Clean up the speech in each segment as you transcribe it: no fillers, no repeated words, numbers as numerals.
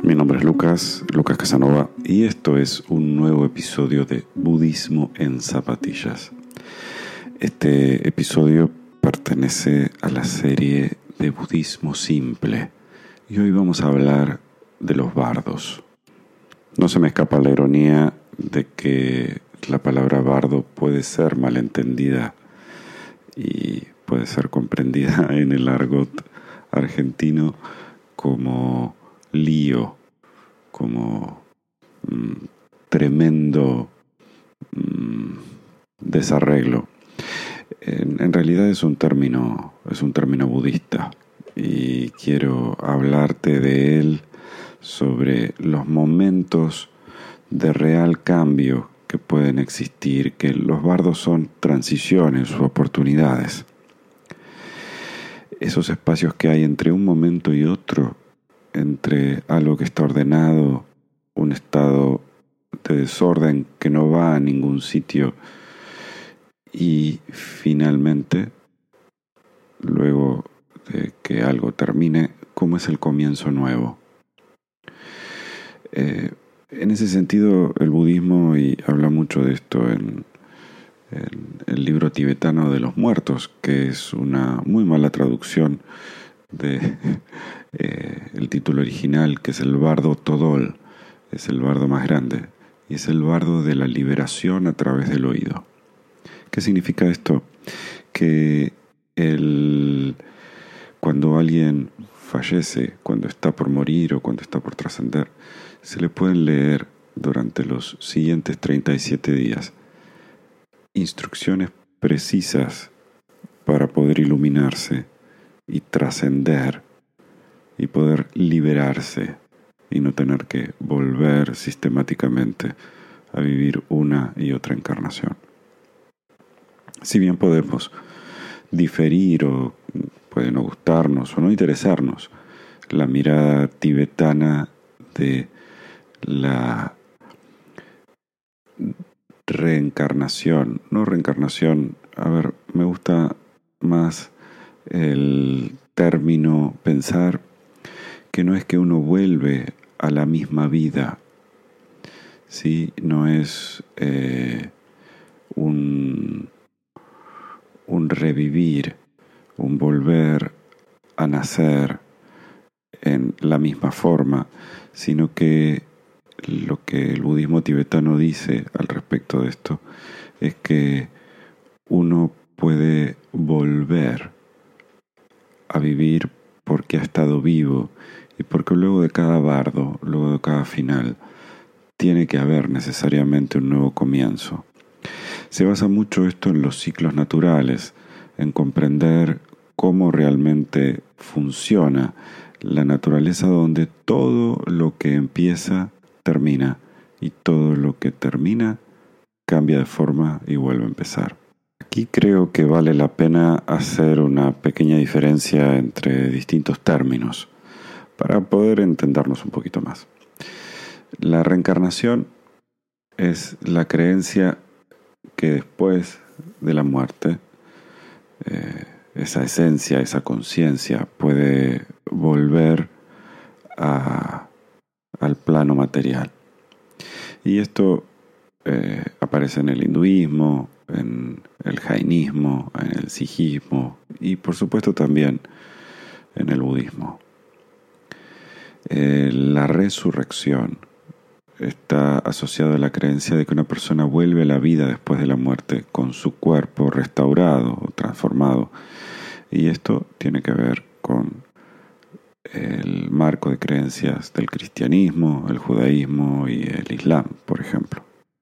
Mi nombre es Lucas Casanova, y esto es un nuevo episodio de Budismo en Zapatillas. Este episodio pertenece a la serie de Budismo Simple, y hoy vamos a hablar de los bardos. No se me escapa la ironía de que la palabra bardo puede ser malentendida y puede ser comprendida en el argot argentino como lío, como tremendo desarreglo. En realidad es un término budista, y quiero hablarte de él sobre los momentos de real cambio que pueden existir, que los bardos son transiciones o oportunidades. Esos espacios que hay entre un momento y otro, entre algo que está ordenado, un estado de desorden que no va a ningún sitio, y finalmente, luego de que algo termine, ¿cómo es el comienzo nuevo? En ese sentido, el budismo, y habla mucho de esto en el libro tibetano de los muertos, que es una muy mala traducción de el título original, que es el bardo Todol, es el bardo más grande, y es el bardo de la liberación a través del oído. ¿Qué significa esto? Que cuando alguien fallece, cuando está por morir o cuando está por trascender, se le pueden leer durante los siguientes 37 días instrucciones precisas para poder iluminarse y trascender y poder liberarse y no tener que volver sistemáticamente a vivir una y otra encarnación. Si bien podemos diferir o puede no gustarnos o no interesarnos la mirada tibetana de la reencarnación, me gusta más el término pensar que no es que uno vuelve a la misma vida, ¿sí? No es un revivir, un volver a nacer en la misma forma, sino que lo que el budismo tibetano dice al respecto de esto es que uno puede volver a vivir porque ha estado vivo, y porque luego de cada bardo, luego de cada final, tiene que haber necesariamente un nuevo comienzo. Se basa mucho esto en los ciclos naturales, en comprender cómo realmente funciona la naturaleza, donde todo lo que empieza termina, y todo lo que termina cambia de forma y vuelve a empezar. Aquí creo que vale la pena hacer una pequeña diferencia entre distintos términos para poder entendernos un poquito más. La reencarnación es la creencia que después de la muerte, esa esencia, esa conciencia puede volver al plano material. Y esto aparece en el hinduismo, en el jainismo, en el sijismo y por supuesto también en el budismo. La resurrección está asociada a la creencia de que una persona vuelve a la vida después de la muerte con su cuerpo restaurado o transformado, y esto tiene que ver con el marco de creencias del cristianismo, el judaísmo y el islam, por ejemplo.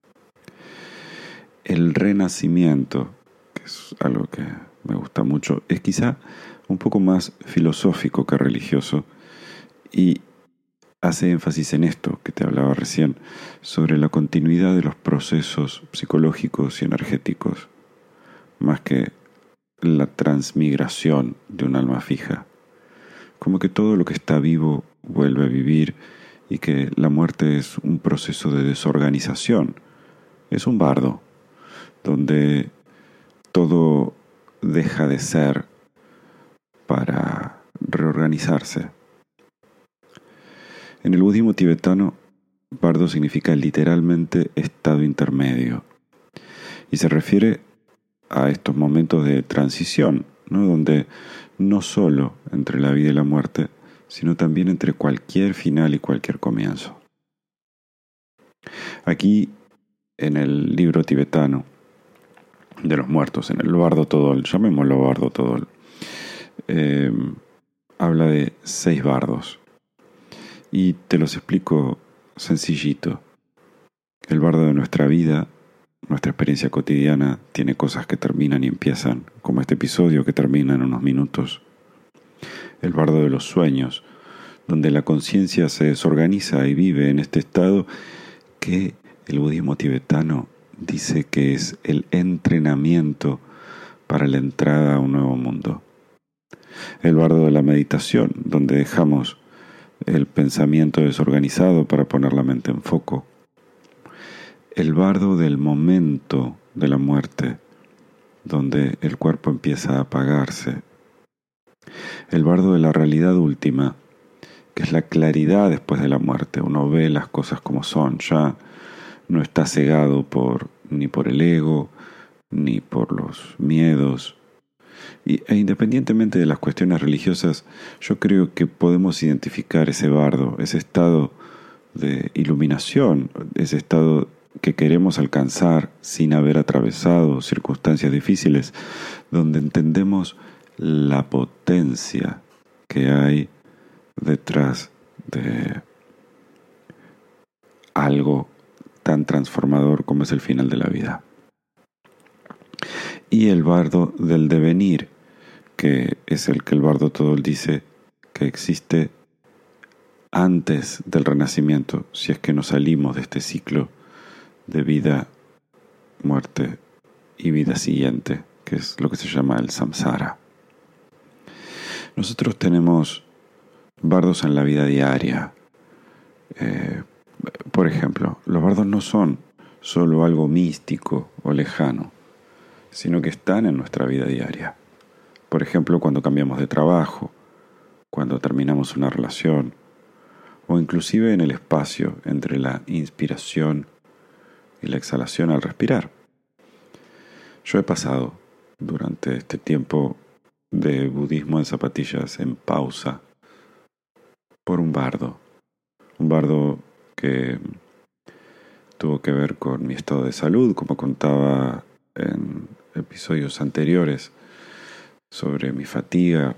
El renacimiento, que es algo que me gusta mucho, es quizá un poco más filosófico que religioso, y hace énfasis en esto que te hablaba recién, sobre la continuidad de los procesos psicológicos y energéticos, más que la transmigración de un alma fija. Como que todo lo que está vivo vuelve a vivir, y que la muerte es un proceso de desorganización. Es un bardo donde todo deja de ser para reorganizarse. En el budismo tibetano, bardo significa literalmente estado intermedio y se refiere a estos momentos de transición, ¿no? Donde no solo entre la vida y la muerte, sino también entre cualquier final y cualquier comienzo. Aquí, en el libro tibetano de los muertos, en el Bardo Todol, llamémoslo Bardo Todol, habla de 6 bardos. Y te los explico sencillito. El bardo de nuestra vida, nuestra experiencia cotidiana, tiene cosas que terminan y empiezan, como este episodio que termina en unos minutos. El bardo de los sueños, donde la conciencia se desorganiza y vive en este estado que el budismo tibetano dice que es el entrenamiento para la entrada a un nuevo mundo. El bardo de la meditación, donde dejamos el pensamiento desorganizado para poner la mente en foco. El bardo del momento de la muerte, donde el cuerpo empieza a apagarse. El bardo de la realidad última, que es la claridad después de la muerte. Uno ve las cosas como son, ya no está cegado ni por el ego, ni por los miedos. E independientemente de las cuestiones religiosas, yo creo que podemos identificar ese bardo, ese estado de iluminación, ese estado que queremos alcanzar sin haber atravesado circunstancias difíciles, donde entendemos la potencia que hay detrás de algo tan transformador como es el final de la vida. Y el bardo del devenir, que es el que el Bardo Todol dice que existe antes del renacimiento, si es que no salimos de este ciclo de vida, muerte y vida siguiente, que es lo que se llama el samsara. Nosotros tenemos bardos en la vida diaria. Por ejemplo, los bardos no son solo algo místico o lejano, sino que están en nuestra vida diaria. Por ejemplo, cuando cambiamos de trabajo, cuando terminamos una relación, o inclusive en el espacio entre la inspiración y la exhalación al respirar. Yo he pasado durante este tiempo de budismo en zapatillas en pausa por un bardo que tuvo que ver con mi estado de salud, como contaba en episodios anteriores, sobre mi fatiga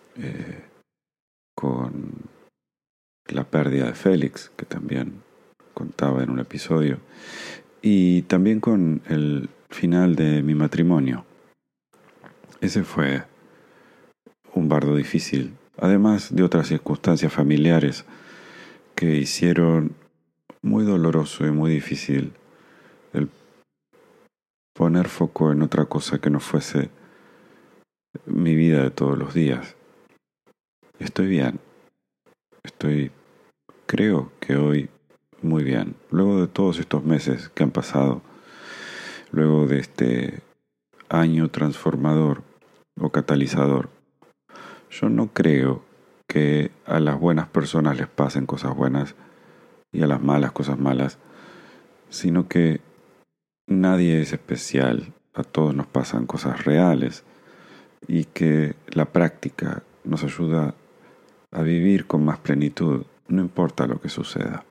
con la pérdida de Félix, que también contaba en un episodio, y también con el final de mi matrimonio. Ese fue un bardo difícil, además de otras circunstancias familiares que hicieron muy doloroso y muy difícil el poner foco en otra cosa que no fuese mi vida de todos los días. Estoy bien. Creo que hoy muy bien. Luego de todos estos meses que han pasado, luego de este año transformador o catalizador, yo no creo que a las buenas personas les pasen cosas buenas y a las malas cosas malas, sino que nadie es especial, a todos nos pasan cosas reales y que la práctica nos ayuda a vivir con más plenitud, no importa lo que suceda.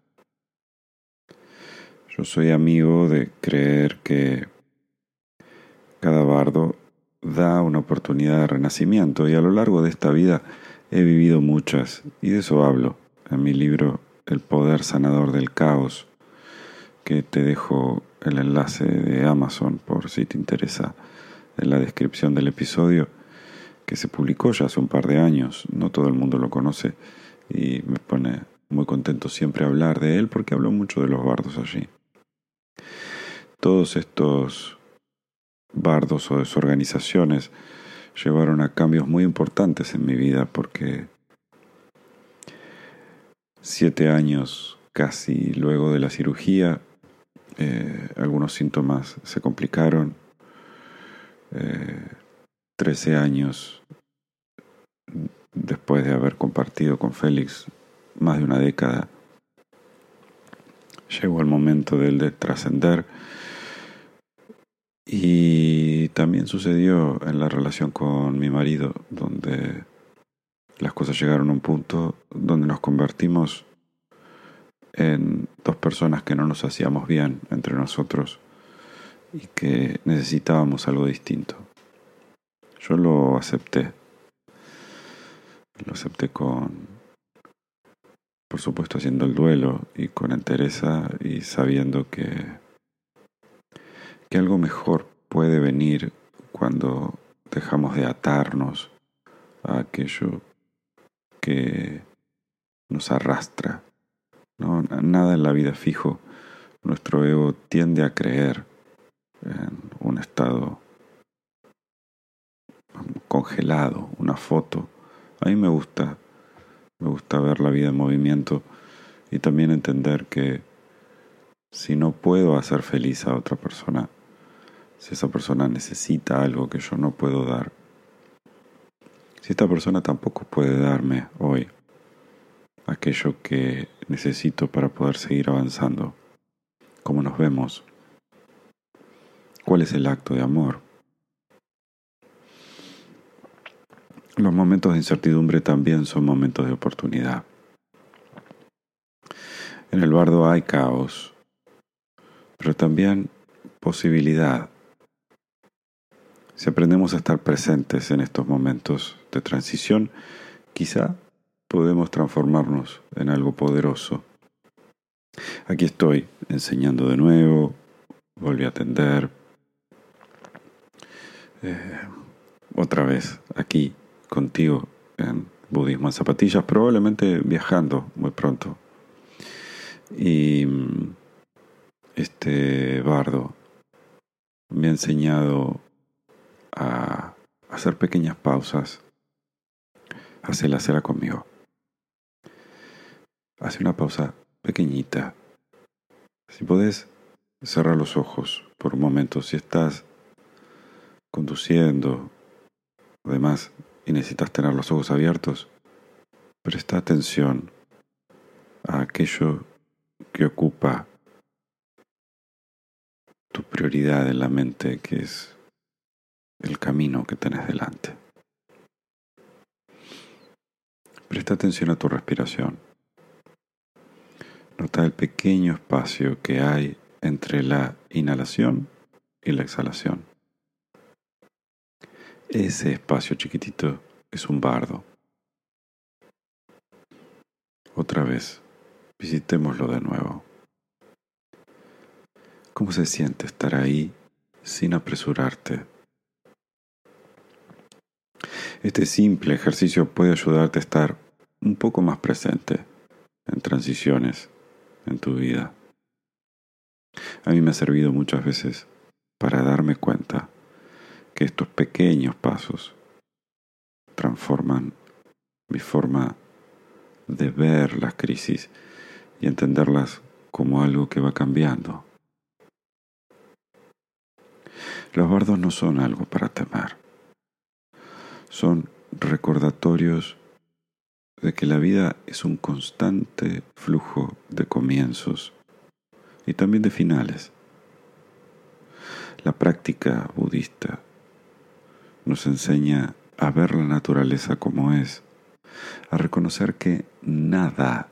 Yo soy amigo de creer que cada bardo da una oportunidad de renacimiento y a lo largo de esta vida he vivido muchas y de eso hablo en mi libro El poder sanador del caos, que te dejo el enlace de Amazon por si te interesa en la descripción del episodio, que se publicó ya hace un par de años. No todo el mundo lo conoce y me pone muy contento siempre hablar de él porque hablo mucho de los bardos allí. Todos estos bardos o desorganizaciones llevaron a cambios muy importantes en mi vida porque 7 años casi luego de la cirugía, algunos síntomas se complicaron. 13 años después de haber compartido con Félix más de una década llegó el momento de trascender. Y también sucedió en la relación con mi marido, donde las cosas llegaron a un punto donde nos convertimos en dos personas que no nos hacíamos bien entre nosotros y que necesitábamos algo distinto. Yo lo acepté por supuesto, haciendo el duelo y con entereza y sabiendo que algo mejor puede venir cuando dejamos de atarnos a aquello que nos arrastra. No, nada en la vida fijo. Nuestro ego tiende a creer en un estado congelado, una foto. A mí me gusta ver la vida en movimiento y también entender que si no puedo hacer feliz a otra persona, si esa persona necesita algo que yo no puedo dar, si esta persona tampoco puede darme hoy aquello que necesito para poder seguir avanzando, ¿cómo nos vemos? ¿Cuál es el acto de amor? Los momentos de incertidumbre también son momentos de oportunidad. En el bardo hay caos, pero también posibilidad. Si aprendemos a estar presentes en estos momentos de transición, quizá podemos transformarnos en algo poderoso. Aquí estoy enseñando de nuevo, volví a atender. Otra vez aquí contigo en Budismo en Zapatillas, probablemente viajando muy pronto. Y este bardo me ha enseñado a hacer pequeñas pausas. Hace la cera conmigo. Hace una pausa pequeñita. Si podés, cerrar los ojos por un momento. Si estás conduciendo, además, y necesitas tener los ojos abiertos, presta atención a aquello que ocupa tu prioridad en la mente, que es el camino que tenés delante. Presta atención a tu respiración. Nota el pequeño espacio que hay entre la inhalación y la exhalación. Ese espacio chiquitito es un bardo. Otra vez, visitémoslo de nuevo. ¿Cómo se siente estar ahí sin apresurarte? Este simple ejercicio puede ayudarte a estar un poco más presente en transiciones en tu vida. A mí me ha servido muchas veces para darme cuenta que estos pequeños pasos transforman mi forma de ver las crisis y entenderlas como algo que va cambiando. Los bardos no son algo para temer. Son recordatorios de que la vida es un constante flujo de comienzos y también de finales. La práctica budista nos enseña a ver la naturaleza como es, a reconocer que nada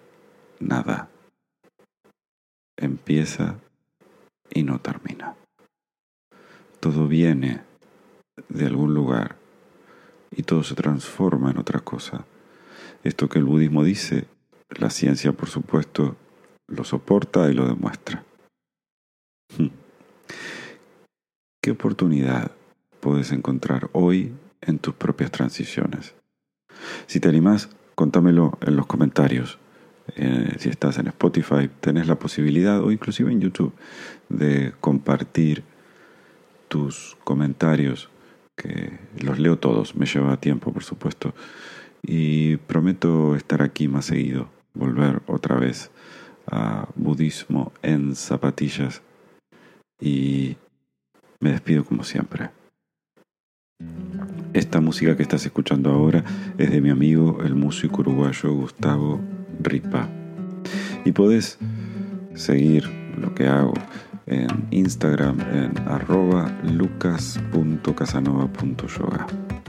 empieza y no termina. Todo viene de algún lugar y todo se transforma en otra cosa. Esto que el budismo dice, la ciencia, por supuesto, lo soporta y lo demuestra. ¿Qué oportunidad puedes encontrar hoy en tus propias transiciones? Si te animás, contámelo en los comentarios. Si estás en Spotify, tenés la posibilidad, o inclusive en YouTube, de compartir tus comentarios, que los leo todos, me lleva tiempo, por supuesto, y prometo estar aquí más seguido, volver otra vez a Budismo en Zapatillas, y me despido como siempre. Esta música que estás escuchando ahora es de mi amigo, el músico uruguayo Gustavo Ripa. Y podés seguir lo que hago en Instagram en @lucas.casanova.yoga.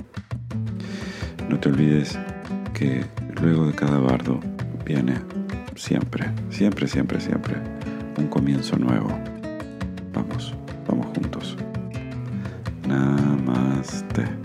No te olvides que luego de cada bardo viene siempre un comienzo nuevo. Vamos juntos. Namaste.